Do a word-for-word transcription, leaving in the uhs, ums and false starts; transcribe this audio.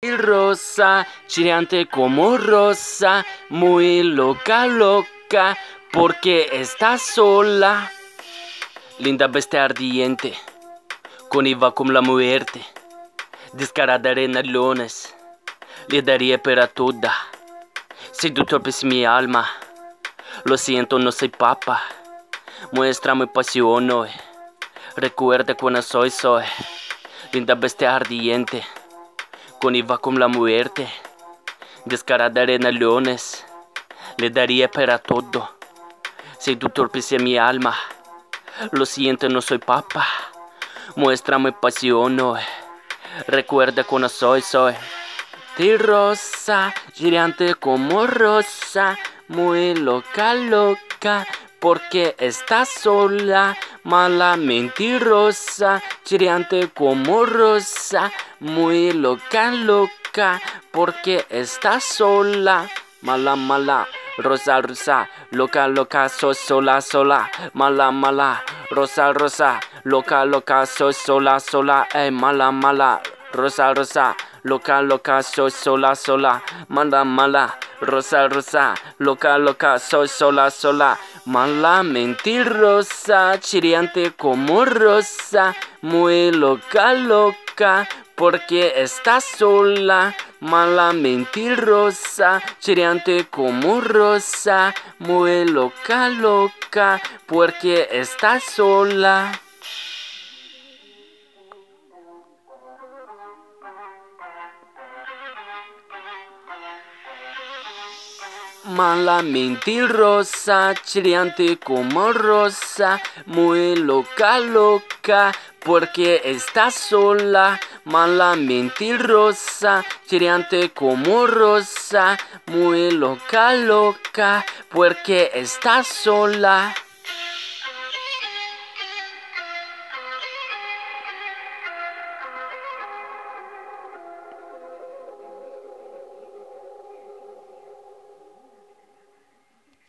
Rosa, chirriante como rosa, muy loca, loca, porque está sola. Linda bestia ardiente, con iva como la muerte, descarada arena leones, le daría para toda. Si tú torpes mi alma, lo siento, no soy papa, muéstrame pasión hoy, recuerda cuando soy, soy, linda bestia ardiente, con iva como la muerte, descarada arena leones, le daría para todo. Si tú torpes mi alma, lo siento, no soy papa, muéstrame pasión hoy, recuerda cuando soy, soy. De rosa, gigante como rosa, muy loca, loca, porque está sola, mala mentirosa, gigante como rosa, muy loca, loca, porque está sola, mala, mala, rosa, rosa, loca, loca, soy sola, sola, mala, mala, rosa, rosa, loca, loca, soy sola, sola, eh, mala, mala, rosa, rosa. Loca, loca, soy sola, sola, mala, mala, rosa, rosa, loca, loca, soy sola, sola, mala, mentirosa, chirriante como rosa, muy loca, loca, porque está sola, mala, mentirosa, chirriante como rosa, muy loca, loca, porque está sola. Mala mentirosa, chirriante como rosa, muy loca, loca, porque está sola. Mala mentirosa, chirriante como rosa, muy loca, loca, porque está sola.